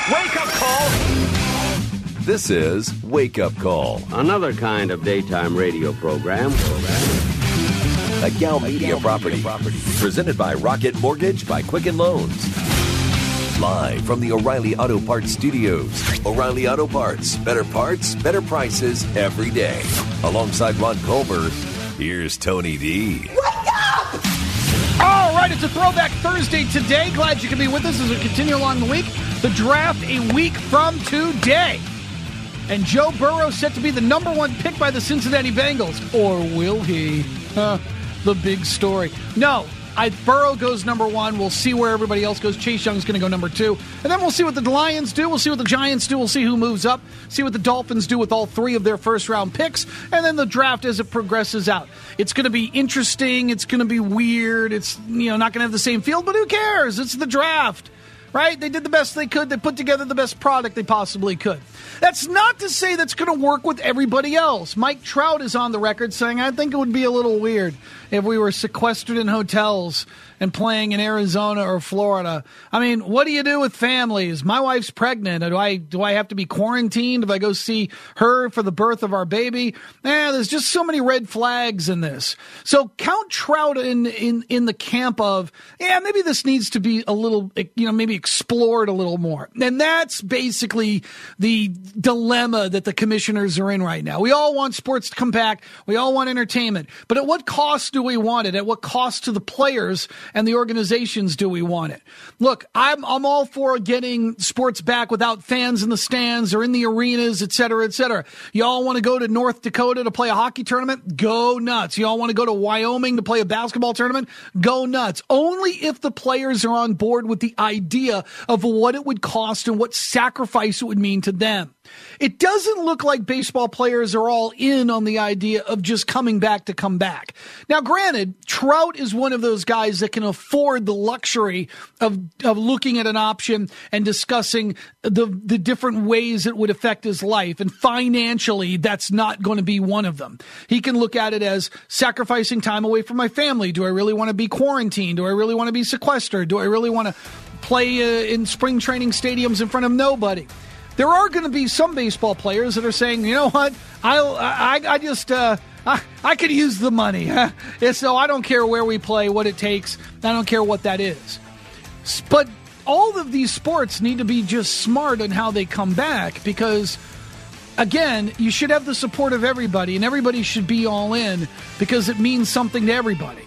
Wake Up Call. This is Wake Up Call, Another kind of daytime radio program. a Gal Media property. Presented by Rocket Mortgage by Quicken Loans. Live from the O'Reilly Auto Parts Studios. O'Reilly Auto Parts. Better prices every day. Alongside Ron Culver, here's Tony D. All right, it's a Throwback Thursday today. Glad you can be with us as we continue along the week. The draft a week from today. And Joe Burrow set to be the number one pick by the Cincinnati Bengals. Or will he? The big story. No, Burrow goes number one. We'll see where everybody else goes. Chase Young's going to go number two. And then we'll see what the Lions do. We'll see what the Giants do. We'll see who moves up. See what the Dolphins do with all three of their first-round picks. And then the draft as it progresses out. It's going to be interesting. It's going to be weird. It's not going to have the same field, but who cares? It's the draft, right? They did the best they could. They put together the best product they possibly could. That's not to say that's going to work with everybody else. Mike Trout is on the record saying, I think it would be a little weird if we were sequestered in hotels and playing in Arizona or Florida. I mean, what do you do with families? My wife's pregnant. Do I have to be quarantined if I go see her for the birth of our baby? There's just so many red flags in this. So count Trout in the camp of, maybe this needs to be a little, maybe explored a little more. And that's basically the dilemma that the commissioners are in right now. We all want sports to come back. We all want entertainment. But at what cost do we want it? At what cost to the players and the organizations do we want it? Look, I'm all for getting sports back without fans in the stands or in the arenas, et cetera, et cetera. Y'all want to go to North Dakota to play a hockey tournament? Go nuts. Y'all want to go to Wyoming to play a basketball tournament? Go nuts. Only if the players are on board with the idea of what it would cost and what sacrifice it would mean to them. It doesn't look like baseball players are all in on the idea of just coming back to come back. Now, granted, Trout is one of those guys that can afford the luxury of looking at an option and discussing the different ways it would affect his life. And financially, that's not going to be one of them. He can look at it as sacrificing time away from my family. Do I really want to be quarantined? Do I really want to be sequestered? Do I really want to play in spring training stadiums in front of nobody? There are going to be some baseball players that are saying, you know what, I could use the money. So I don't care where we play, what it takes. I don't care what that is. But all of these sports need to be just smart on how they come back because, again, you should have the support of everybody, and everybody should be all in because it means something to everybody.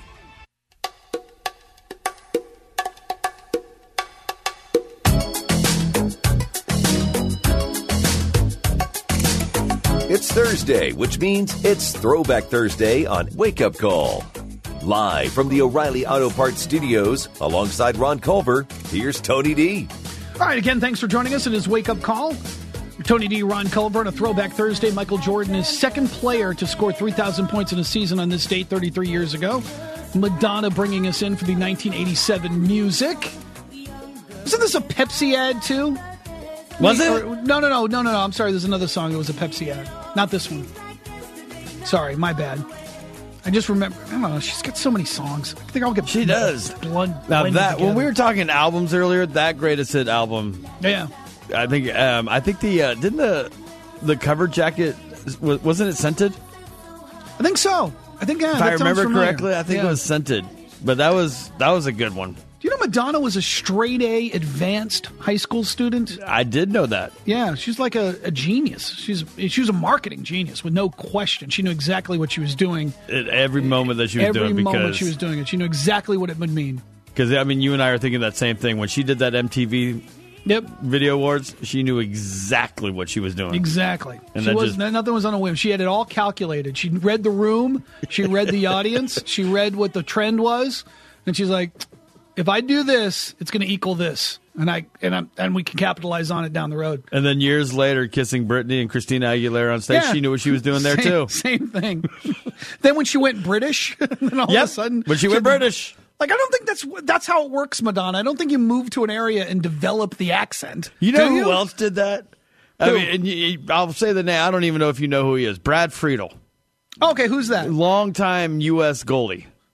It's Thursday, which means it's Throwback Thursday on Wake Up Call. Live from the O'Reilly Auto Parts Studios, alongside Ron Culver, here's Tony D. All right, again, thanks for joining us in his Wake Up Call. Tony D, Ron Culver on a Throwback Thursday. Michael Jordan is second player to score 3,000 points in a season on this date 33 years ago. Madonna bringing us in for the 1987 music. Isn't this a Pepsi ad, too? Was it? No. I'm sorry. There's another song that was a Pepsi ad. Not this one. Sorry, my bad. I just remember. I don't know. She's got so many songs. I think I'll get. She does. Now that when we were talking albums earlier, that greatest hit album. Yeah. I think the didn't the cover jacket wasn't it scented? I think so. I think if I remember correctly, I think it was scented. But that was a good one. Do you know Madonna was a straight A advanced high school student? I did know that. Yeah, she's like a genius. She was a marketing genius with no question. She knew exactly what she was doing. At every moment that she was doing. Every moment she was doing it. She knew exactly what it would mean. Because, I mean, you and I are thinking that same thing. When she did that MTV Video Awards, she knew exactly what she was doing. Exactly. Nothing was on a whim. She had it all calculated. She read the room. She read the audience. She read what the trend was. And she's like, if I do this, it's going to equal this, and we can capitalize on it down the road. And then years later, kissing Britney and Christina Aguilera on stage, she knew what she was doing there too. Same thing. Then when she went British, then all of a sudden, when she went British, like I don't think that's how it works, Madonna. I don't think you move to an area and develop the accent. You know who else did that? I mean, I'll say the name. I don't even know if you know who he is. Brad Friedel. Okay, who's that? Longtime U.S. goalie.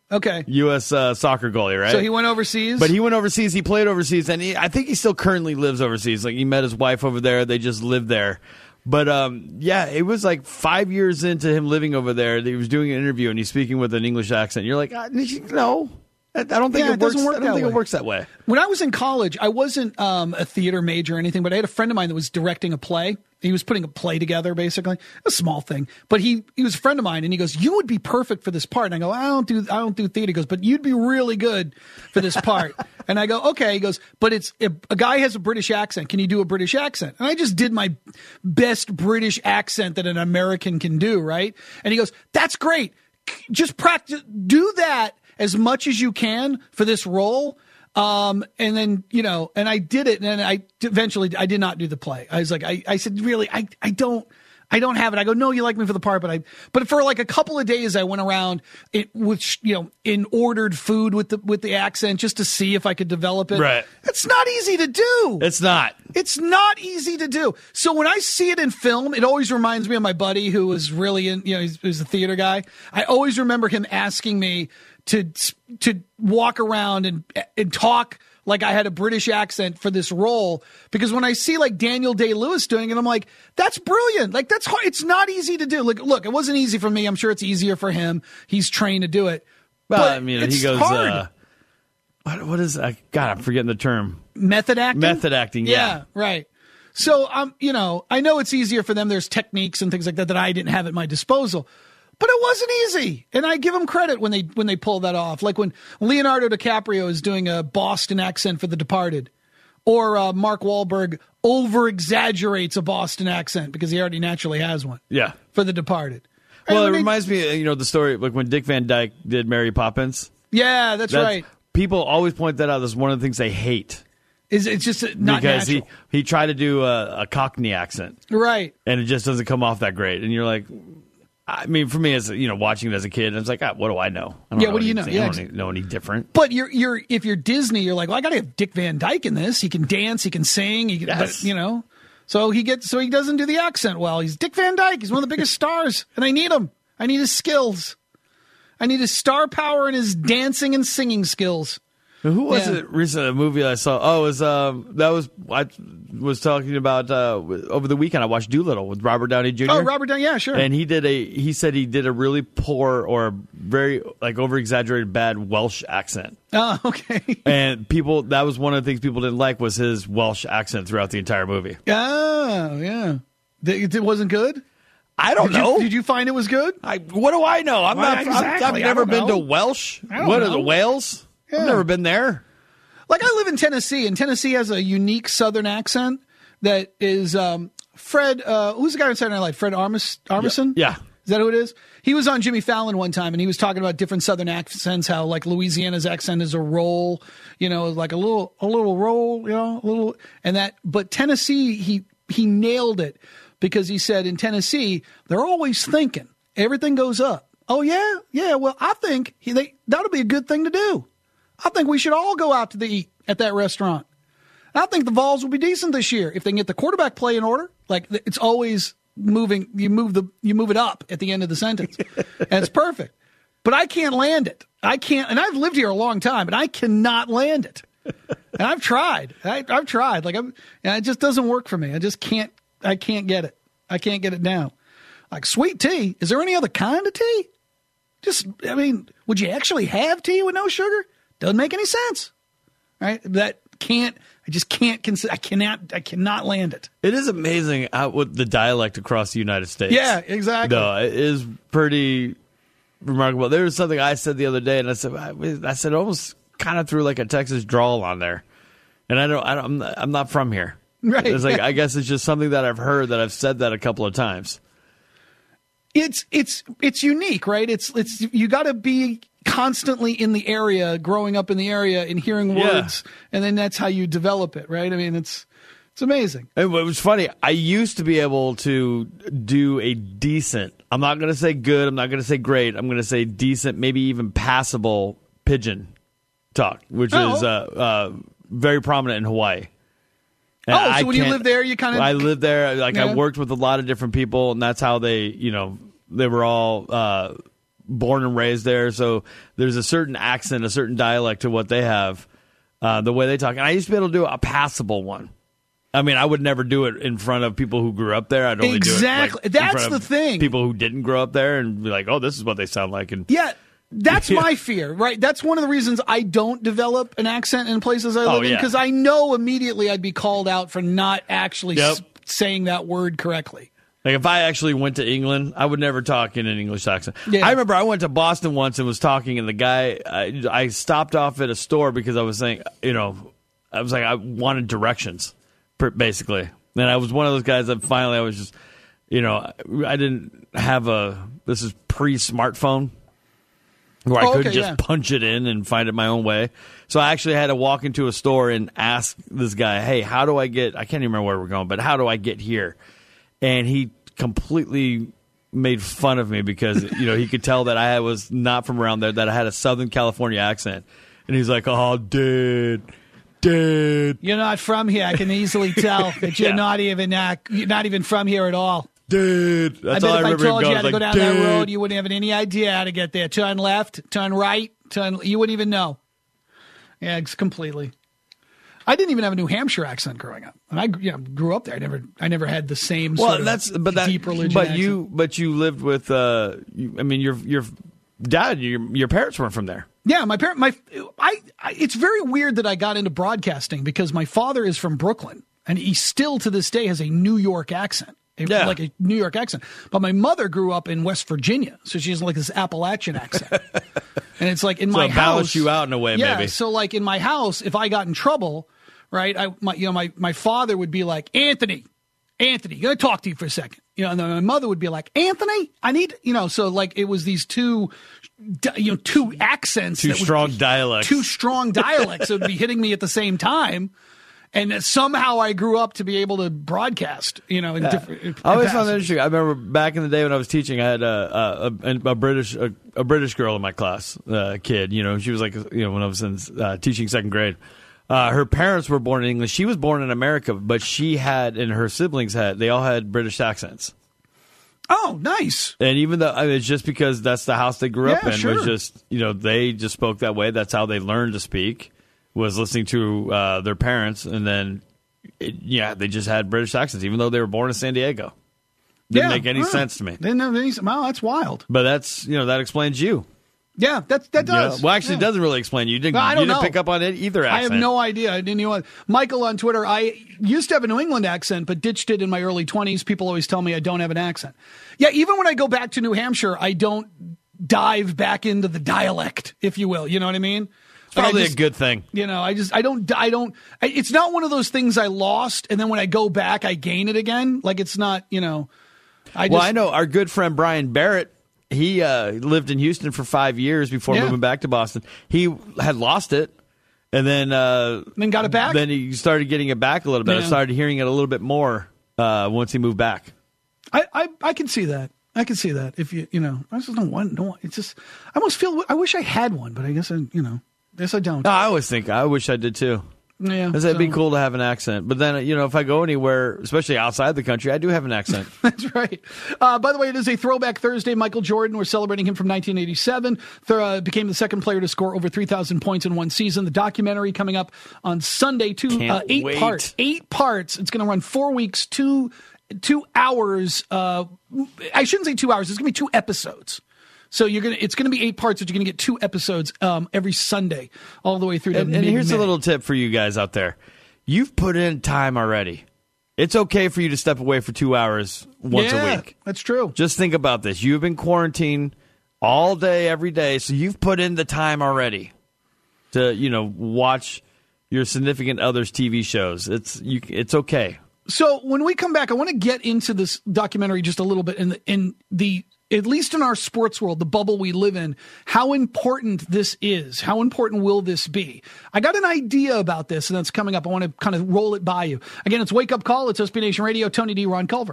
Okay. U.S. Soccer goalie, right? So he went overseas? But he went overseas. He played overseas, and I think he still currently lives overseas. Like, he met his wife over there. They just lived there. But, it was like 5 years into him living over there that he was doing an interview, and he's speaking with an English accent. You're like, no. I don't think it works. Doesn't work I don't think it works that way. When I was in college, I wasn't a theater major or anything, but I had a friend of mine that was directing a play. He was putting a play together, basically, a small thing. But he was a friend of mine, and he goes, "You would be perfect for this part." And I go, "I don't do theater." He goes, "But you'd be really good for this part." And I go, "Okay." He goes, "But it's a guy has a British accent. Can you do a British accent?" And I just did my best British accent that an American can do, right? And he goes, "That's great. Just practice. Do that as much as you can for this role." And then, and I did it. And then eventually I did not do the play. I was like, I said, really, I don't have it. I go, "No, you like me for the part." But for like a couple of days, I went around in ordered food with the accent just to see if I could develop it. Right. It's not easy to do. It's not easy to do. So when I see it in film, it always reminds me of my buddy who was really he's a theater guy. I always remember him asking me to walk around and talk like I had a British accent for this role, because when I see like Daniel Day-Lewis doing it, I'm like, that's brilliant. Like, that's hard. It's not easy to do. Like, look, it wasn't easy for me. I'm sure it's easier for him. He's trained to do it. Well, but I mean, it's he goes, hard. what is that? God, I'm forgetting the term. Method acting? Method acting, yeah. Right. So, I know it's easier for them. There's techniques and things like that I didn't have at my disposal. But it wasn't easy, and I give them credit when they pull that off. Like when Leonardo DiCaprio is doing a Boston accent for The Departed, or Mark Wahlberg over-exaggerates a Boston accent because he already naturally has one. Yeah, for The Departed. Well, it reminds me, the story like when Dick Van Dyke did Mary Poppins. Yeah, that's right. People always point that out as one of the things they hate. It's just not because natural. he tried to do a Cockney accent, right? And it just doesn't come off that great, and you're like. I mean, for me, as watching it as a kid, I was like, what do I know? What do you know? I don't know any different. But if you're Disney, you're like, well, I got to have Dick Van Dyke in this. He can dance, he can sing, yes. So he doesn't do the accent well. He's Dick Van Dyke. He's one of the biggest stars, and I need him. I need his skills. I need his star power and his dancing and singing skills. Who was it recently? A movie I saw. Oh, it was I was talking about over the weekend. I watched Doolittle with Robert Downey Jr. Oh, Robert Downey, yeah, sure. And he said he did a really poor or very over exaggerated bad Welsh accent. Oh, okay. And that was one of the things people didn't like was his Welsh accent throughout the entire movie. Oh, yeah. It wasn't good? I don't know. Did you find it was good? What do I know? I've never been to Welsh. What are the Wales? Yeah. I've never been there. Like, I live in Tennessee, and Tennessee has a unique Southern accent that is Fred. Who's the guy on Saturday Night Live? Fred Armisen? Yeah. Is that who it is? He was on Jimmy Fallon one time, and he was talking about different Southern accents, how, like, Louisiana's accent is a roll, like a little roll, a little. But Tennessee, he nailed it, because he said in Tennessee, they're always thinking. Everything goes up. Oh, yeah? Yeah, well, I think that'll be a good thing to do. I think we should all go out to eat at that restaurant. I think the Vols will be decent this year if they can get the quarterback play in order. Like, it's always moving. You move it up at the end of the sentence, and it's perfect. But I can't land it. I can't, and I've lived here a long time, and I cannot land it. And I've tried. I've tried. Like, it just doesn't work for me. I just can't. I can't get it. I can't get it down. Like, sweet tea. Is there any other kind of tea? Would you actually have tea with no sugar? Doesn't make any sense, right? I cannot land it. It is amazing with the dialect across the United States. Yeah, exactly. No, it is pretty remarkable. There was something I said the other day, and I said almost kind of threw like a Texas drawl on there, and I'm not from here. Right. It's like, I guess it's just something that I've heard that I've said that a couple of times. It's unique, right? It's you got to be constantly in the area, growing up in the area and hearing words, and then that's how you develop it, right? I mean, it's amazing. It was funny. I used to be able to do a decent, I'm not going to say good, I'm not going to say great, I'm going to say decent, maybe even passable pidgin talk, which is very prominent in Hawaii. And so when you lived there, you kind of... I lived there. Like, I worked with a lot of different people, and that's how they were all born and raised there, so there's a certain accent, a certain dialect to what they have, the way they talk. And I used to be able to do a passable one. I mean, I would never do it in front of people who grew up there. I'd only do it in That's front the of thing. People who didn't grow up there and be like, "Oh, this is what they sound like." And yeah, that's my fear, right? That's one of the reasons I don't develop an accent in places I live in, because I know immediately I'd be called out for not actually saying that word correctly. Like if I actually went to England, I would never talk in an English accent. Yeah. I remember I went to Boston once and was talking, and the guy, I stopped off at a store because I was saying, I was like, I wanted directions, basically. And I was one of those guys that finally I was just, I didn't have this is pre-smartphone where I couldn't just punch it in and find it my own way. So I actually had to walk into a store and ask this guy, hey, how do I can't even remember where we're going, but how do I get here? And he completely made fun of me because, he could tell that I was not from around there, that I had a Southern California accent. And he's like, oh, dude. You're not from here. I can easily tell that you're not even from here at all. Dude. That's all I remember. If I told you how to like, go down that road, you wouldn't have any idea how to get there. Turn left, turn right, you wouldn't even know. Yeah, it's completely. I didn't even have a New Hampshire accent growing up, and I grew up there. I never had the same sort of deep religion. But you lived with. Your dad, your parents weren't from there. Yeah, my parent. It's very weird that I got into broadcasting because my father is from Brooklyn, and he still to this day has a New York accent. Like a New York accent. But my mother grew up in West Virginia, so she has like this Appalachian accent. And it's like in my house. So balance you out in a way, maybe. Yeah, so like in my house, if I got in trouble, right, my father would be like, Anthony, gonna talk to you for a second. And then my mother would be like, Anthony, I need, so like it was these two accents. Two strong dialects that would be hitting me at the same time. And somehow I grew up to be able to broadcast, in different. I always found that interesting. I remember back in the day when I was teaching, I had a British girl in my class, kid. She was like, when I was in teaching second grade. Her parents were born in England. She was born in America, but she had, and her siblings they all had British accents. Oh, nice. And even though it's just because that's the house they grew up in, sure. was just, they just spoke that way. That's how they learned to speak. Was listening to their parents, and then, they just had British accents, even though they were born in San Diego. Didn't make any sense to me. Didn't have any. Wow, that's wild. But that's that explains you. Yeah, that does. Well, actually, it doesn't really explain you. You didn't pick up on it either. Accent. I have no idea. I didn't even. Michael on Twitter. I used to have a New England accent, but ditched it in my early 20s. People always tell me I don't have an accent. Yeah, even when I go back to New Hampshire, I don't dive back into the dialect, if you will. You know what I mean? It's probably a good thing. I don't, it's not one of those things I lost, and then when I go back, I gain it again. Like, it's not, I know our good friend Brian Barrett, he lived in Houston for 5 years before moving back to Boston. He had lost it, and then got it back? Then he started getting it back a little bit. I started hearing it a little bit more once he moved back. I can see that. I can see that. If I just don't want, it's just, I almost feel, I wish I had one, but I guess Yes, I don't. No, I always think, I wish I did too. Yeah. It'd be cool to have an accent. But then, if I go anywhere, especially outside the country, I do have an accent. That's right. By the way, it is a Throwback Thursday. Michael Jordan, we're celebrating him from 1987. Became the second player to score over 3,000 points in one season. The documentary coming up on Sunday, 8 parts. 8 parts. It's going to run 4 weeks, 2 hours. I shouldn't say 2 hours. It's going to be 2 episodes. So it's going to be 8 parts, but you're going to get 2 episodes every Sunday, all the way through to And here's a little tip for you guys out there: you've put in time already. It's okay for you to step away for 2 hours once a week. That's true. Just think about this: you've been quarantined all day, every day, so you've put in the time already to watch your significant other's TV shows. It's okay. So when we come back, I want to get into this documentary just a little bit in the at least in our sports world, the bubble we live in, how important this is. How important will this be? I got an idea about this, and that's coming up. I want to kind of roll it by you. Again, it's Wake Up Call. It's SB Nation Radio. Tony D, Ron Culver.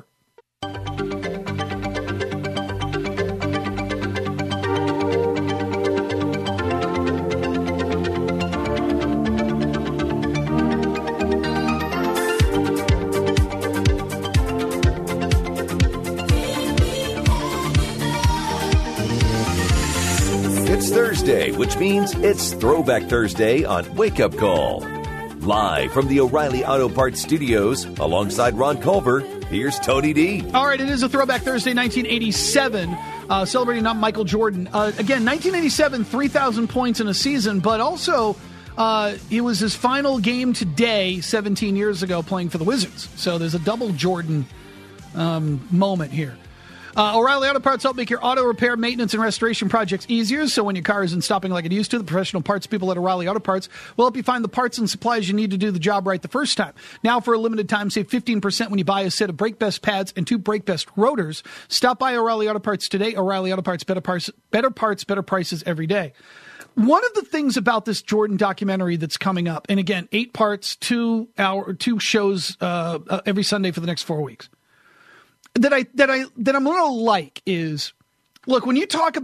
Thursday, which means it's Throwback Thursday on Wake Up Call. Live from the O'Reilly Auto Parts Studios, alongside Ron Culver, here's Tony D. All right, it is a Throwback Thursday, 1987, celebrating not Michael Jordan. Again, 1987, 3,000 points in a season, but also it was his final game today, 17 years ago, playing for the Wizards. So there's a double Jordan moment here. O'Reilly Auto Parts help make your auto repair, maintenance, and restoration projects easier. So when your car isn't stopping like it used to, the professional parts people at O'Reilly Auto Parts will help you find the parts and supplies you need to do the job right the first time. Now, for a limited time, save 15% when you buy a set of BrakeBest pads and 2 BrakeBest rotors. Stop by O'Reilly Auto Parts today. O'Reilly Auto Parts, better parts, better prices every day. One of the things about this Jordan documentary that's coming up, and again, 8 parts, 2 shows every Sunday for the next 4 weeks. That I'm going to like is, look, when you have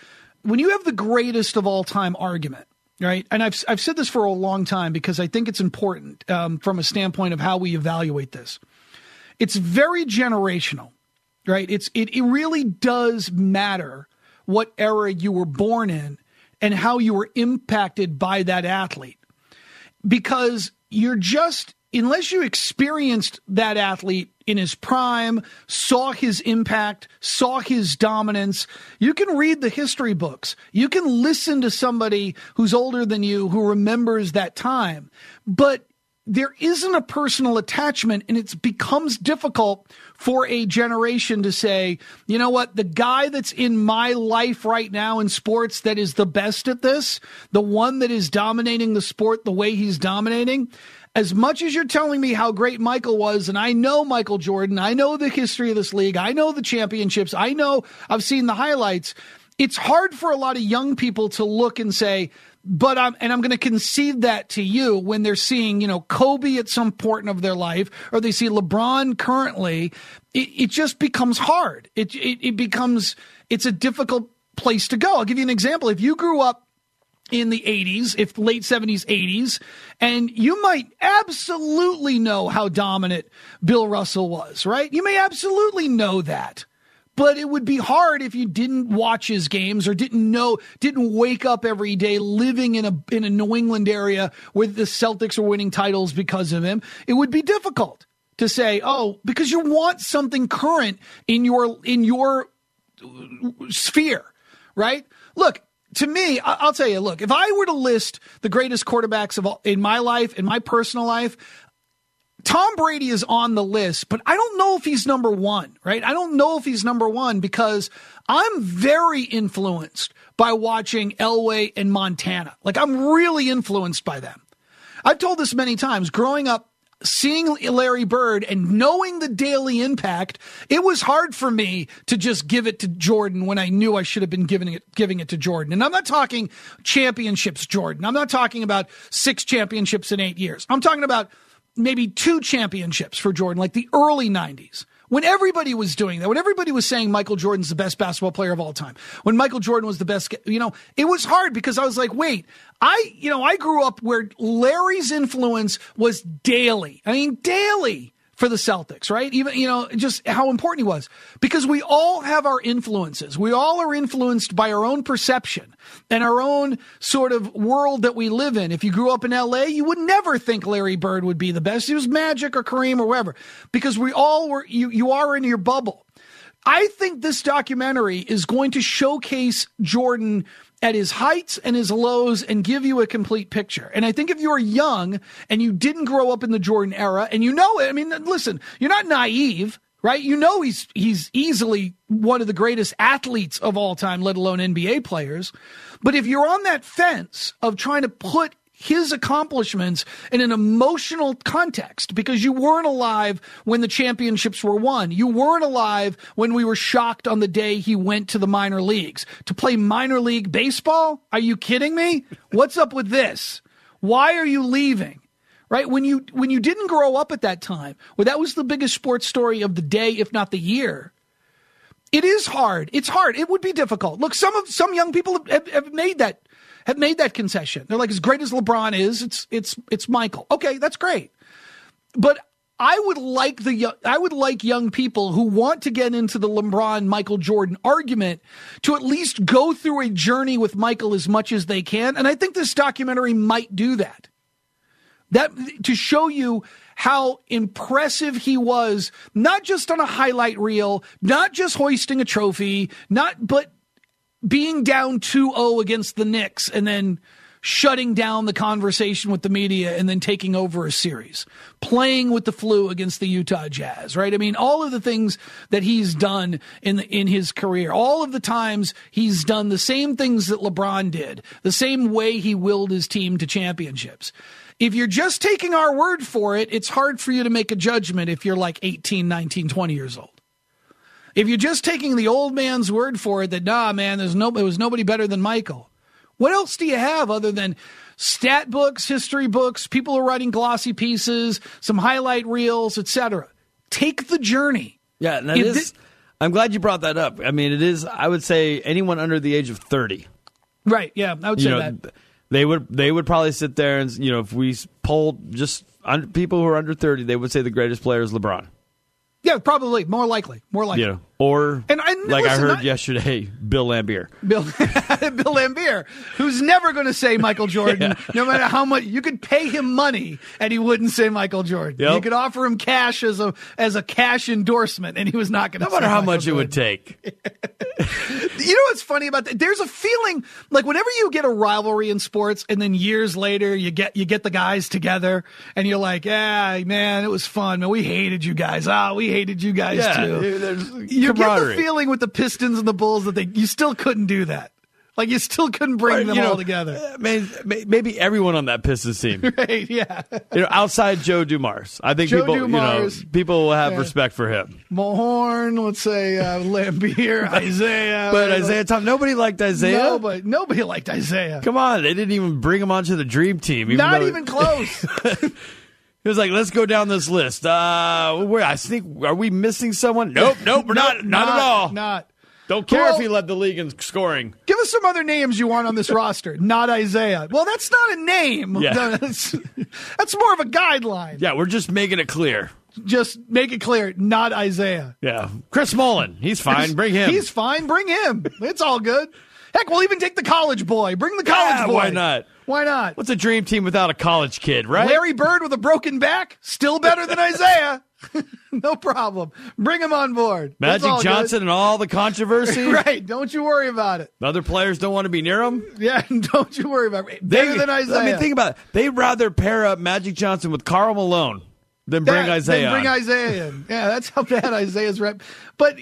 the greatest of all time argument, right? And I've said this for a long time because I think it's important from a standpoint of how we evaluate this. It's very generational, right? It really does matter what era you were born in and how you were impacted by that athlete, because unless you experienced that athlete in his prime, saw his impact, saw his dominance, you can read the history books. You can listen to somebody who's older than you who remembers that time. But there isn't a personal attachment, and it becomes difficult for a generation to say, you know what, the guy that's in my life right now in sports that is the best at this, the one that is dominating the sport the way he's dominating, as much as you're telling me how great Michael was, and I know Michael Jordan, I know the history of this league, I know the championships, I've seen the highlights, it's hard for a lot of young people to look and say, I'm going to concede that to you when they're seeing, Kobe at some point of their life, or they see LeBron currently. It just becomes hard. It's a difficult place to go. I'll give you an example. If you grew up in the 80s, if late 70s, 80s, and you might absolutely know how dominant Bill Russell was, right? You may absolutely know that. But it would be hard if you didn't watch his games or didn't wake up every day living in a New England area where the Celtics are winning titles because of him. It would be difficult to say, because you want something current in your sphere, right? Look, to me, I'll tell you, look, if I were to list the greatest quarterbacks in my life, in my personal life, Tom Brady is on the list, but I don't know if he's number one, right? I don't know if he's number one because I'm very influenced by watching Elway and Montana. Like, I'm really influenced by them. I've told this many times. Growing up, seeing Larry Bird and knowing the daily impact, it was hard for me to just give it to Jordan when I knew I should have been giving it to Jordan. And I'm not talking championships, Jordan. I'm not talking about 6 championships in 8 years. I'm talking about maybe 2 championships for Jordan, like the early 90s, when everybody was doing that, when everybody was saying Michael Jordan's the best basketball player of all time, when Michael Jordan was the best, it was hard because I was like, wait, I grew up where Larry's influence was daily. I mean, daily for the Celtics, right? Even, just how important he was, because we all have our influences. We all are influenced by our own perception and our own sort of world that we live in. If you grew up in LA, you would never think Larry Bird would be the best. He was Magic or Kareem or whatever, because we all were, you are in your bubble. I think this documentary is going to showcase Jordan at his heights and his lows and give you a complete picture. And I think if you're young and you didn't grow up in the Jordan era and you know it, I mean, listen, you're not naive, right? You know he's easily one of the greatest athletes of all time, let alone NBA players. But if you're on that fence of trying to put his accomplishments in an emotional context, because you weren't alive when the championships were won. You weren't alive when we were shocked on the day he went to the minor leagues to play minor league baseball. Are you kidding me? What's up with this? Why are you leaving? Right? When you didn't grow up at that time, well, that was the biggest sports story of the day, if not the year. It is hard. It's hard. It would be difficult. Look, some young people have made that concession. They're like, as great as LeBron is, it's Michael. Okay, that's great. But I would like young people who want to get into the LeBron Michael Jordan argument to at least go through a journey with Michael as much as they can. And I think this documentary might do that. That to show you how impressive he was, not just on a highlight reel, not just hoisting a trophy, but being down 2-0 against the Knicks and then shutting down the conversation with the media and then taking over a series, playing with the flu against the Utah Jazz, right? I mean, all of the things that he's done in his career, all of the times he's done the same things that LeBron did, the same way he willed his team to championships. If you're just taking our word for it, it's hard for you to make a judgment if you're like 18, 19, 20 years old. If you're just taking the old man's word for it that, nah, man, there was nobody better than Michael. What else do you have other than stat books, history books, people are writing glossy pieces, some highlight reels, etc.? Take the journey. Yeah, and I'm glad you brought that up. I mean, it is, I would say, anyone under the age of 30. Right, yeah, I would say that. They would probably sit there and, if we polled just people who are under 30, they would say the greatest player is LeBron. Yeah, probably. More likely. Yeah. Or, and like I heard yesterday, Bill Laimbeer. Bill Laimbeer, who's never going to say Michael Jordan, no matter how much. You could pay him money, and he wouldn't say Michael Jordan. Yep. You could offer him cash as a cash endorsement, and he was not going to say no matter how Michael much Jordan. It would take. You know what's funny about that? There's a feeling, like whenever you get a rivalry in sports, and then years later you get the guys together, and you're like, yeah, man, it was fun. Man, we hated you guys. We hated you guys too. You get the feeling with the Pistons and the Bulls that you still couldn't do that. Like you still couldn't bring them all together. Maybe everyone on that Pistons team. Right, yeah. Outside Joe Dumars. I think people will have respect for him. Mulhorn, let's say Laimbeer, Isaiah. But Isaiah Thomas, nobody liked Isaiah. Nobody liked Isaiah. Come on, they didn't even bring him onto the dream team. Not even close. He was like, let's go down this list. Are we missing someone? Nope, we're not at all. Not. Don't care if he led the league in scoring. Give us some other names you want on this roster. Not Isaiah. Well, that's not a name. Yeah. That's more of a guideline. Yeah, we're just making it clear. Just make it clear, not Isaiah. Yeah. Chris Mullin, he's fine. Bring him. He's fine. Bring him. It's all good. Heck, we'll even take the college boy. Bring the college boy. Why not? Why not? What's a dream team without a college kid, right? Larry Bird with a broken back, still better than Isaiah. No problem. Bring him on board. Magic Johnson and all the controversy. Right. Don't you worry about it. Other players don't want to be near him. Yeah, don't you worry about it. Better than Isaiah. I mean, think about it. They'd rather pair up Magic Johnson with Karl Malone than bring Isaiah. Bring Isaiah in. Yeah, that's how bad Isaiah's rep. But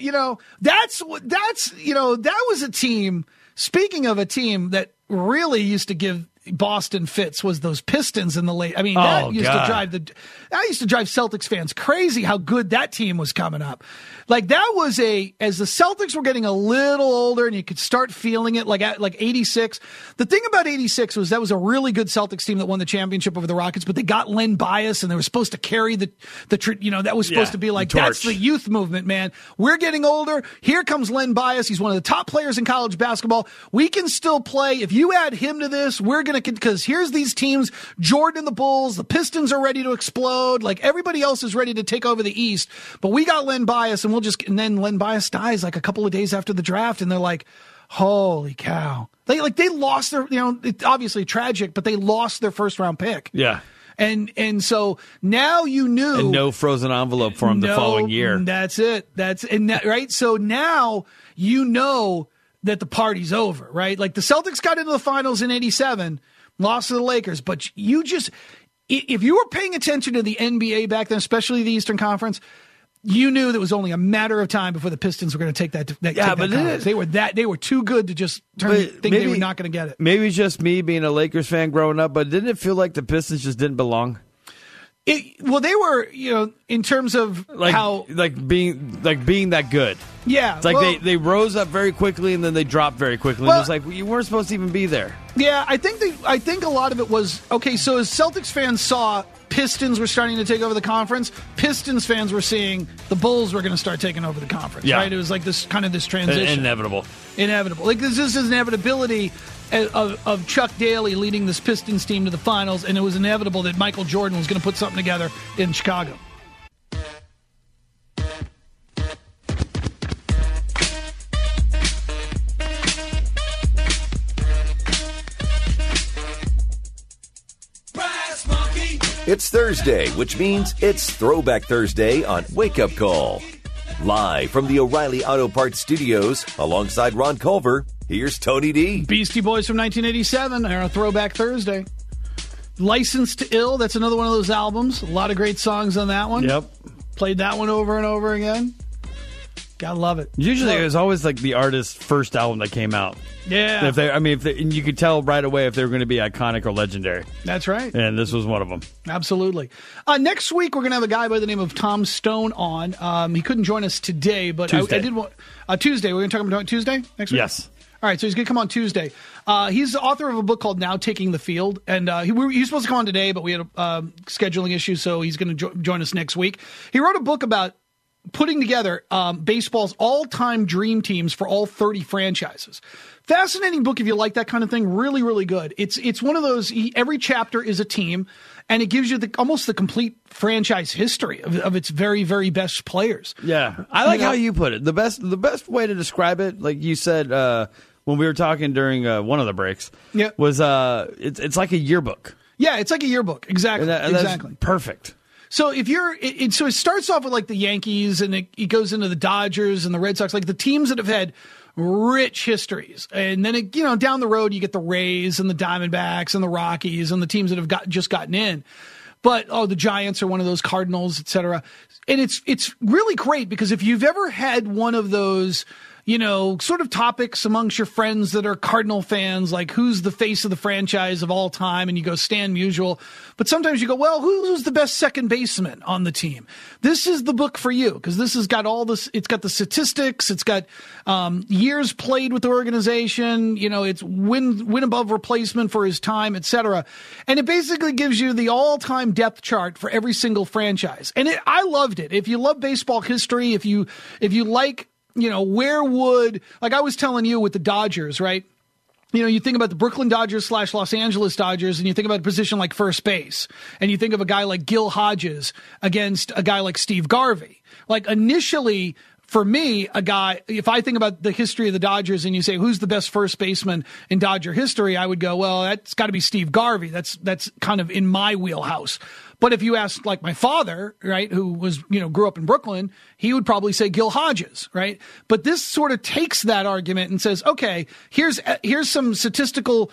that was a team. Speaking of a team that really used to give Boston fits, was those Pistons in the late. I mean, that used to drive Celtics fans crazy how good that team was coming up. Like that was as the Celtics were getting a little older and you could start feeling it, like 86. The thing about 86 was that was a really good Celtics team that won the championship over the Rockets, but they got Len Bias and they were supposed to carry that was supposed to be like, that's the youth movement, man. We're getting older. Here comes Len Bias. He's one of the top players in college basketball. We can still play. If you add him to this, we're going to, because here's these teams, Jordan and the Bulls, the Pistons are ready to explode. Like everybody else is ready to take over the East, but we got Len Bias and then Len Bias dies like a couple of days after the draft, and they're like, holy cow. They lost their, it's obviously tragic, but they lost their first round pick. Yeah. And so now you knew. And no frozen envelope for him the following year. That's it. Right? So now you know that the party's over, right? Like the Celtics got into the finals in 87, lost to the Lakers, but if you were paying attention to the NBA back then, especially the Eastern Conference, you knew that it was only a matter of time before the Pistons were going to take that. They were too good to just think they were not going to get it. Maybe it's just me being a Lakers fan growing up, but didn't it feel like the Pistons just didn't belong? They were, in terms of being that good. Yeah, it's like they rose up very quickly and then they dropped very quickly. And it was like you weren't supposed to even be there. Yeah, I think a lot of it was okay. So as Celtics fans saw Pistons were starting to take over the conference, Pistons fans were seeing the Bulls were going to start taking over the conference. Yeah. Right? It was like this transition. Inevitable. Like this is inevitability of Chuck Daly leading this Pistons team to the finals, and it was inevitable that Michael Jordan was going to put something together in Chicago. It's Thursday, which means it's Throwback Thursday on Wake Up Call. Live from the O'Reilly Auto Parts Studios, alongside Ron Culver, here's Tony D. Beastie Boys from 1987 on Throwback Thursday. Licensed to Ill, that's another one of those albums. A lot of great songs on that one. Yep. Played that one over and over again. Gotta love it. Usually it was always like the artist's first album that came out. Yeah. And you could tell right away if they were going to be iconic or legendary. That's right. And this was one of them. Absolutely. Next week, we're going to have a guy by the name of Tom Stone on. He couldn't join us today, but Tuesday. I did want Tuesday. We're going to talk about Tuesday next week? Yes. All right, so he's going to come on Tuesday. He's the author of a book called Now Taking the Field, and he was supposed to come on today, but we had scheduling issues, so he's going to join us next week. He wrote a book about putting together baseball's all-time dream teams for all 30 franchises. Fascinating book if you like that kind of thing. Really, really good. It's one of those, every chapter is a team, and it gives you almost the complete franchise history of its very, very best players. Yeah. I like how you put it. The best way to describe it, like you said when we were talking during one of the breaks, was it's like a yearbook. Yeah, it's like a yearbook. Exactly. Exactly. That's perfect. So so it starts off with like the Yankees, and it goes into the Dodgers and the Red Sox, like the teams that have had rich histories. And then down the road you get the Rays and the Diamondbacks and the Rockies and the teams that have just gotten in. But the Giants are one of those, Cardinals, etc. And it's really great because if you've ever had one of those sort of topics amongst your friends that are Cardinal fans, like who's the face of the franchise of all time, and you go Stan Musial. But sometimes you go, well, who's the best second baseman on the team? This is the book for you because this has got all this. It's got the statistics. It's got years played with the organization. It's win above replacement for his time, etc. And it basically gives you the all-time depth chart for every single franchise. And I loved it. If you love baseball history, if you like, where would, like I was telling you with the Dodgers, right? You think about the Brooklyn Dodgers / Los Angeles Dodgers, and you think about a position like first base, and you think of a guy like Gil Hodges against a guy like Steve Garvey. Like initially, for me, if I think about the history of the Dodgers and you say, who's the best first baseman in Dodger history, I would go, well, that's got to be Steve Garvey. That's kind of in my wheelhouse. But if you asked like my father, right, who was, grew up in Brooklyn, he would probably say Gil Hodges, right? But this sort of takes that argument and says, okay, here's some statistical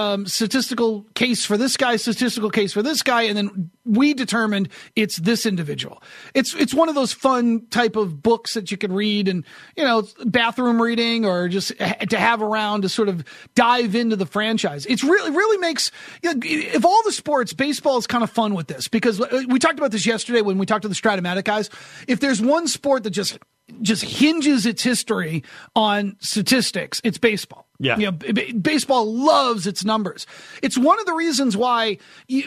case for this guy, statistical case for this guy, and then we determined it's this individual. It's one of those fun type of books that you can read and, bathroom reading or just to have around to sort of dive into the franchise. It's really makes, if all the sports, baseball is kind of fun with this. Because we talked about this yesterday when we talked to the Stratomatic guys. If there's one sport that just hinges its history on statistics, it's baseball. Yeah. Baseball loves its numbers. It's one of the reasons why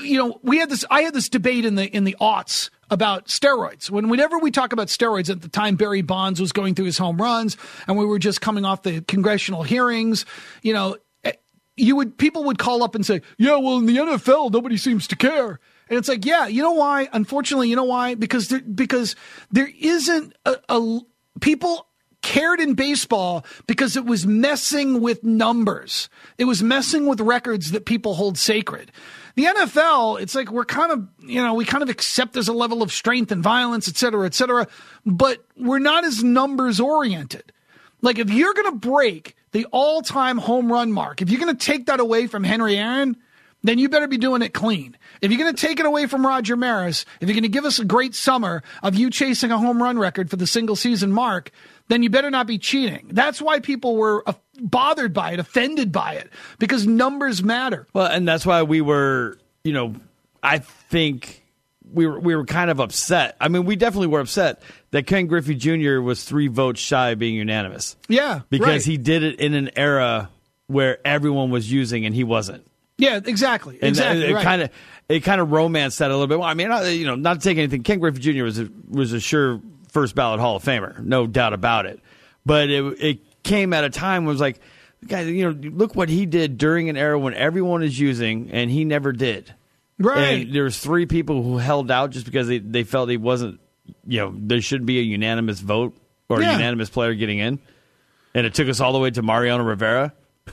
I had this debate in the aughts about steroids. Whenever we talk about steroids, at the time Barry Bonds was going through his home runs and we were just coming off the congressional hearings, people would call up and say, yeah, well, in the NFL, nobody seems to care. And it's like, yeah, you know why? Unfortunately, you know why? Because there isn't people cared in baseball because it was messing with numbers. It was messing with records that people hold sacred. The NFL, it's like we kind of accept there's a level of strength and violence, et cetera, but we're not as numbers oriented. Like if you're going to break the all-time home run mark, if you're going to take that away from Henry Aaron, then you better be doing it clean. If you're going to take it away from Roger Maris, if you're going to give us a great summer of you chasing a home run record for the single season mark, then you better not be cheating. That's why people were bothered by it, offended by it, because numbers matter. Well, and that's why we were, I think we were kind of upset. I mean, we definitely were upset that Ken Griffey Jr. was 3 votes shy of being unanimous. Yeah, because he did it in an era where everyone was using and he wasn't. Yeah, exactly. And exactly. It kind of romanced that a little bit. Well, I mean, not to take anything. Ken Griffey Jr. was a sure first ballot Hall of Famer, no doubt about it. But it came at a time when it was like, guys, look what he did during an era when everyone is using, and he never did. Right. And there was 3 people who held out just because they felt he wasn't. There should be a unanimous vote or a unanimous player getting in, and it took us all the way to Mariano Rivera.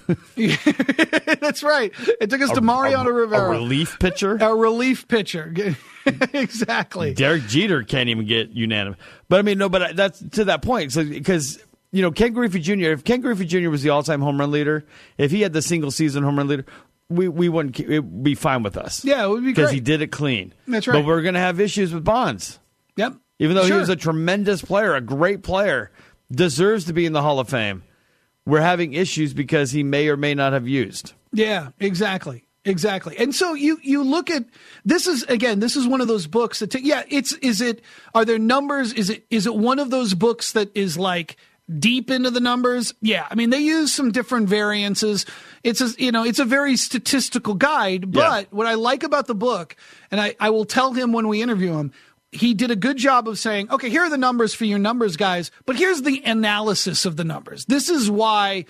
That's right. It took us to Mariano Rivera. A relief pitcher? A relief pitcher. Exactly. Derek Jeter can't even get unanimous. But I mean, no, but that's to that point. So, because, you know, Ken Griffey Jr., if Ken Griffey Jr. was the all-time home run leader, if he had the single-season home run leader, we wouldn't, it would be fine with us. Yeah, it would be great. Because he did it clean. That's right. But we're going to have issues with Bonds. Yep. Even though he was a tremendous player, a great player, deserves to be in the Hall of Fame, we're having issues because he may or may not have used. Yeah, exactly. Exactly. And so you look at, this is one of those books that, are there numbers? Is it one of those books that is like deep into the numbers? Yeah. I mean, they use some different variances. It's a very statistical guide, but what I like about the book, and I will tell him when we interview him, he did a good job of saying, okay, here are the numbers for your numbers guys, but here's the analysis of the numbers. This is why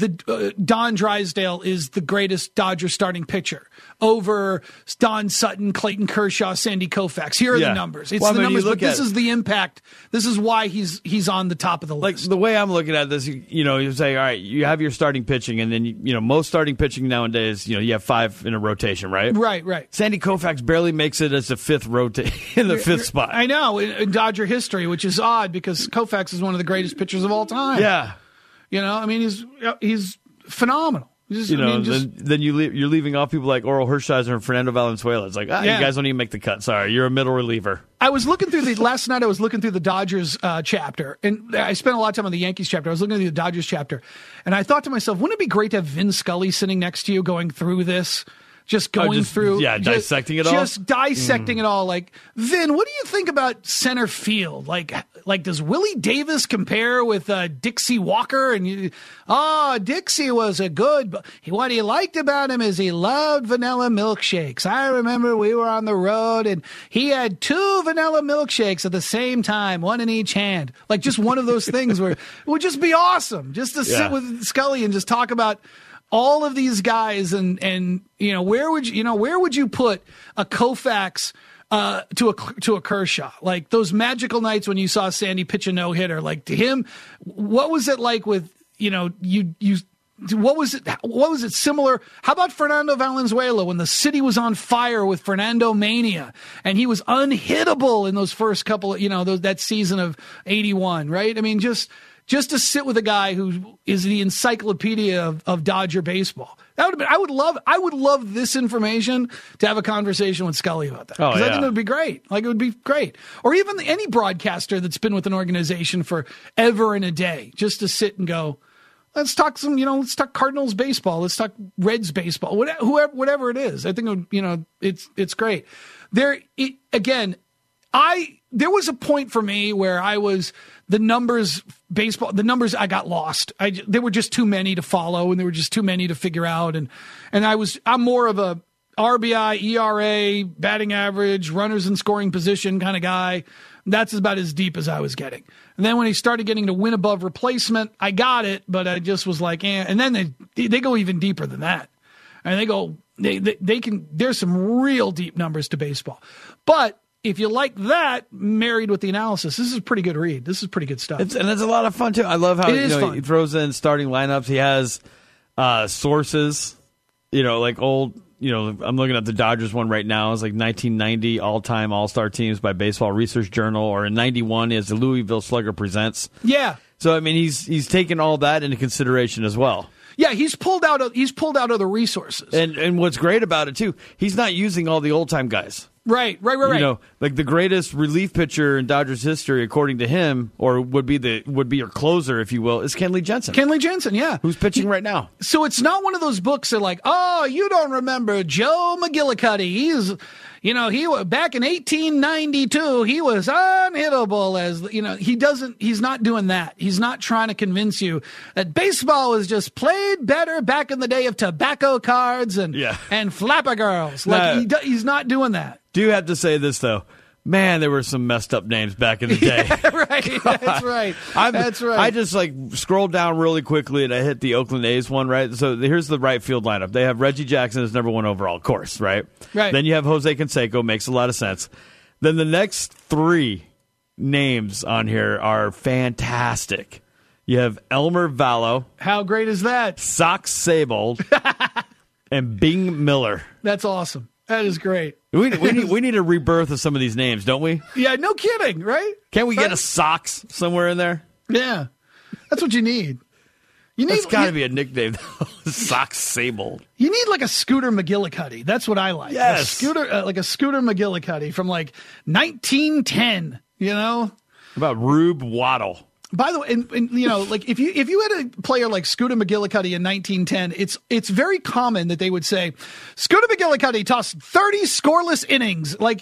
Don Drysdale is the greatest Dodger starting pitcher over Don Sutton, Clayton Kershaw, Sandy Koufax. Here are the numbers. It's the numbers, but this is the impact. This is why he's on the top of the list. Like the way I'm looking at this, you say, all right, you have your starting pitching, and then most starting pitching nowadays, you have 5 in a rotation, right? Right. Sandy Koufax barely makes it as the fifth in the fifth spot. I know in Dodger history, which is odd because Koufax is one of the greatest pitchers of all time. Yeah. I mean, he's phenomenal. Then you're leaving off people like Oral Hershiser and Fernando Valenzuela. It's like, you guys don't even make the cut. Sorry, you're a middle reliever. I was looking through last night I was looking through the Dodgers chapter, and I spent a lot of time on the Yankees chapter. I was looking at the Dodgers chapter, and I thought to myself, wouldn't it be great to have Vin Scully sitting next to you going through this? Dissecting it all? Just dissecting it all. Like, Vin, what do you think about center field? Like does Willie Davis compare with Dixie Walker? And Dixie was what he liked about him is he loved vanilla milkshakes. I remember we were on the road and he had 2 vanilla milkshakes at the same time, one in each hand. Like just one of those things where it would just be awesome just to sit with Scully and just talk about all of these guys, and where would you put a Koufax to a Kershaw? Like those magical nights when you saw Sandy pitch a no-hitter, like to him, what was it like with what was it similar? How about Fernando Valenzuela when the city was on fire with Fernando Mania and he was unhittable in those first couple of that season of 81, right? I mean, just to sit with a guy who is the encyclopedia of Dodger baseball. I would love this information to have a conversation with Scully about that. Because I think it would be great. Like, it would be great. Or even any broadcaster that's been with an organization for ever and a day, just to sit and go, let's talk let's talk Cardinals baseball. Let's talk Reds baseball. Whatever it is. I think it's great. There was a point for me where the numbers I got lost. There were just too many to follow, and there were just too many to figure out. And I'm more of a RBI, ERA, batting average, runners in scoring position kind of guy. That's about as deep as I was getting. And then when he started getting to win above replacement, I got it, but I just was like, and then they go even deeper than that. And there's some real deep numbers to baseball. But if you like that, married with the analysis, this is a pretty good read. This is pretty good stuff. And it's a lot of fun, too. I love how he throws in starting lineups. He has sources, like old, I'm looking at the Dodgers one right now. It's like 1990 all-time all-star teams by Baseball Research Journal, or in 91 is the Louisville Slugger Presents. Yeah. So, I mean, he's taken all that into consideration as well. Yeah, he's pulled out other resources. And what's great about it, too, he's not using all the old-time guys. Right. Like the greatest relief pitcher in Dodgers history, according to him, or would be your closer, if you will, is Kenley Jensen. Kenley Jensen, yeah. Who's pitching right now. So it's not one of those books that like, oh, you don't remember Joe McGillicuddy. He's, he was back in 1892, he was unhittable he's not doing that. He's not trying to convince you that baseball was just played better back in the day of tobacco cards and flapper girls. Like he's not doing that. Do you have to say this, though? Man, there were some messed up names back in the day. Yeah, right. That's right. That's right. I just scrolled down really quickly and I hit the Oakland A's one, right? So here's the right field lineup. They have Reggie Jackson as number 1 overall, of course, right? Right. Then you have Jose Canseco, makes a lot of sense. Then the next 3 names on here are fantastic. You have Elmer Vallow, How great is that? Sox Sable, and Bing Miller. That's awesome. That is great. We need a rebirth of some of these names, don't we? Yeah, no kidding, right? Can't we get a Sox somewhere in there? Yeah, that's what you need. That's got to be a nickname, though. Sox Sable. You need like a Scooter McGillicuddy. That's what I like. Yes. Like a Scooter McGillicuddy from like 1910, you know? How about Rube Waddle? By the way, and you know, like if you had a player like Scooter McGillicuddy in 1910, it's very common that they would say Scooter McGillicuddy tossed 30 scoreless innings. Like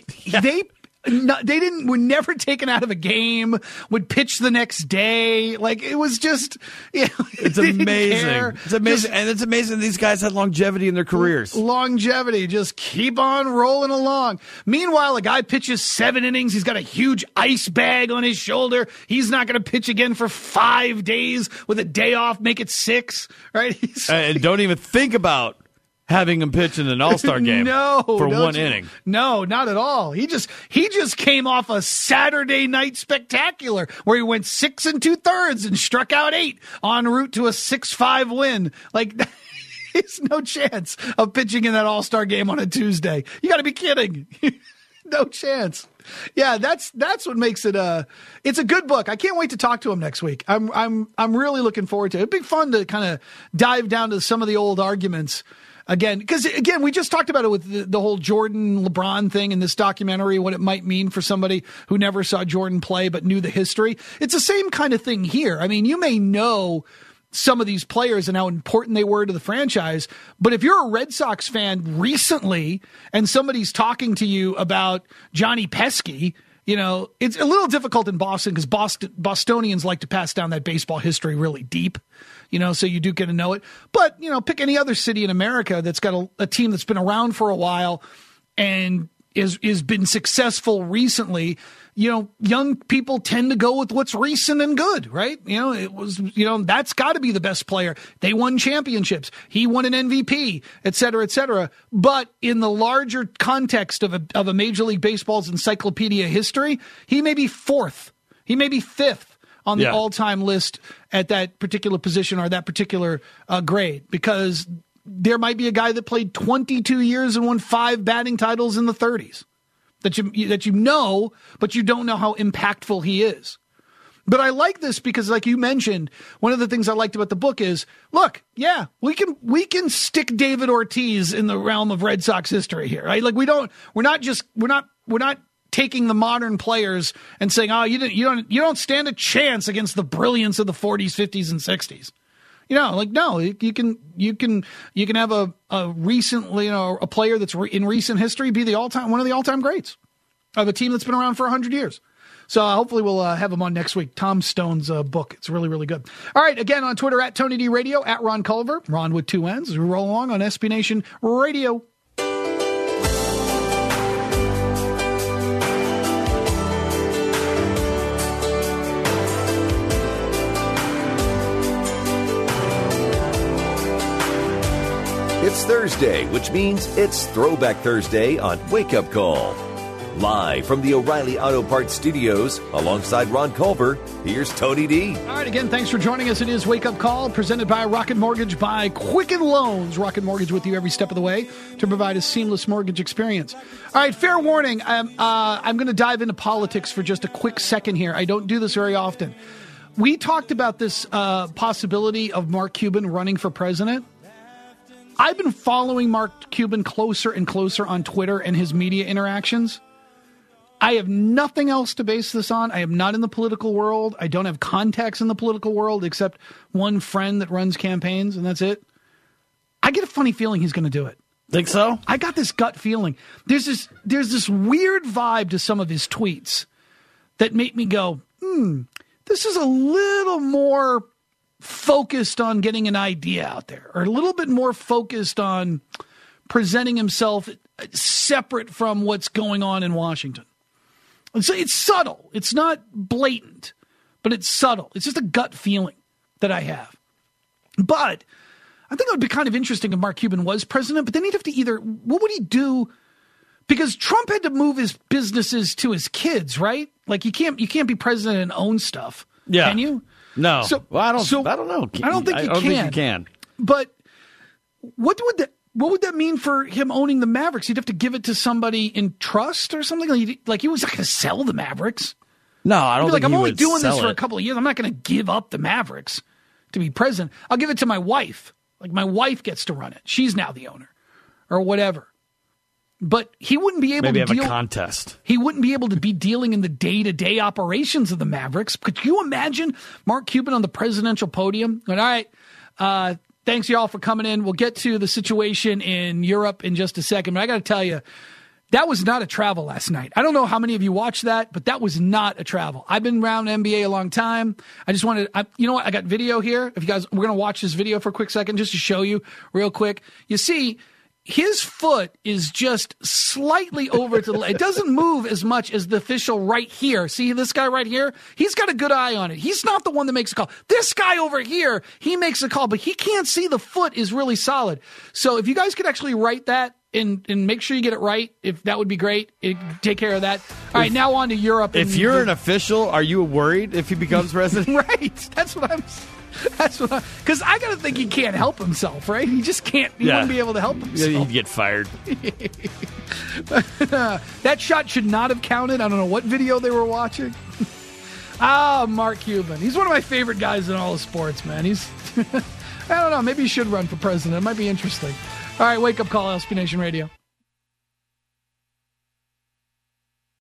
were never taken out of a game, would pitch the next day. Like it was just, it's amazing. It's amazing. And it's amazing these guys had longevity in their careers. Longevity, just keep on rolling along. Meanwhile, a guy pitches 7 innings. He's got a huge ice bag on his shoulder. He's not going to pitch again for 5 days with a day off, make it 6, right? And don't even think about having him pitch in an all-star game for one inning. No, not at all. He just came off a Saturday night spectacular where he went 6 2/3 and struck out 8 en route to a 6-5 win. Like, there's no chance of pitching in that all-star game on a Tuesday. You got to be kidding. No chance. Yeah, that's what makes it it's a good book. I can't wait to talk to him next week. I'm really looking forward to it. It'd be fun to kind of dive down to some of the old arguments. Again, because, we just talked about it with the whole Jordan LeBron thing in this documentary, what it might mean for somebody who never saw Jordan play but knew the history. It's the same kind of thing here. I mean, you may know some of these players and how important they were to the franchise, but if you're a Red Sox fan recently and somebody's talking to you about Johnny Pesky, it's a little difficult in Boston because Bostonians like to pass down that baseball history really deep. So you do get to know it. But, pick any other city in America that's got a team that's been around for a while and is been successful recently. Young people tend to go with what's recent and good, right? That's got to be the best player. They won championships. He won an MVP, et cetera, et cetera. But in the larger context of a Major League Baseball's encyclopedia history, he may be 4th. He may be 5th. On the all-time list at that particular position or that particular grade, because there might be a guy that played 22 years and won 5 batting titles in the 30s that you know, but you don't know how impactful he is. But I like this because, like you mentioned, one of the things I liked about the book is, look, we can stick David Ortiz in the realm of Red Sox history here, right? Like we're not taking the modern players and saying, "Oh, you don't stand a chance against the brilliance of the 40s, 50s, and 60s." No, you can have a recently, a player that's in recent history be one of the all-time greats of a team that's been around for 100 years. So hopefully we'll have him on next week. Tom Stone's book. It's really, really good. All right, again on Twitter at Tony D Radio, at Ron Culver, Ron with 2 N's. As we roll along on SB Nation Radio. It's Thursday, which means it's Throwback Thursday on Wake Up Call. Live from the O'Reilly Auto Parts Studios, alongside Ron Culver, here's Tony D. All right, again, thanks for joining us. It is Wake Up Call, presented by Rocket Mortgage by Quicken Loans. Rocket Mortgage with you every step of the way to provide a seamless mortgage experience. All right, fair warning, I'm going to dive into politics for just a quick second here. I don't do this very often. We talked about this possibility of Mark Cuban running for president. I've been following Mark Cuban closer and closer on Twitter and his media interactions. I have nothing else to base this on. I am not in the political world. I don't have contacts in the political world except one friend that runs campaigns, and that's it. I get a funny feeling he's going to do it. Think so? I got this gut feeling. There's this weird vibe to some of his tweets that make me go, this is a little more focused on getting an idea out there, or a little bit more focused on presenting himself separate from what's going on in Washington. And so it's subtle. It's not blatant, but it's subtle. It's just a gut feeling that I have. But I think it would be kind of interesting if Mark Cuban was president, but then he'd have to what would he do? Because Trump had to move his businesses to his kids, right? Like you can't be president and own stuff. Yeah. Can you? No. So, well, I don't know. I don't think you can. But what would that mean for him owning the Mavericks? He'd have to give it to somebody in trust or something? Like he was not going to sell the Mavericks. No, I don't think I'm he only would doing sell this for it. a couple of years. I'm not going to give up the Mavericks to be president. I'll give it to my wife. Like my wife gets to run it. She's now the owner or whatever. But he wouldn't be able Maybe to have a contest. He wouldn't be able to be dealing in the day-to-day operations of the Mavericks. Could you imagine Mark Cuban on the presidential podium? All right, thanks y'all for coming in. We'll get to the situation in Europe in just a second. But I got to tell you, that was not a travel last night. I don't know how many of you watched that, but that was not a travel. I've been around NBA a long time. I just wanted, you know what? I got video here. If you guys, we're going to watch this video for a quick second just to show you real quick. You see, his foot is just slightly over to the left. It doesn't move as much as the official right here. See this guy right here? He's got a good eye on it. He's not the one that makes a call. This guy over here, he makes a call, but he can't see the foot is really solid. So if you guys could actually write that and make sure you get it right, if that would be great. Take care of that. All right, now on to Europe. If you're an official, are you worried if he becomes president? Right. That's what because I got to think he can't help himself, right? He just can't. He wouldn't be able to help himself. He'd get fired. That shot should not have counted. I don't know what video they were watching. Mark Cuban. He's one of my favorite guys in all of sports, man. He's, I don't know, maybe he should run for president. It might be interesting. All right, wake up call, LSP Nation Radio.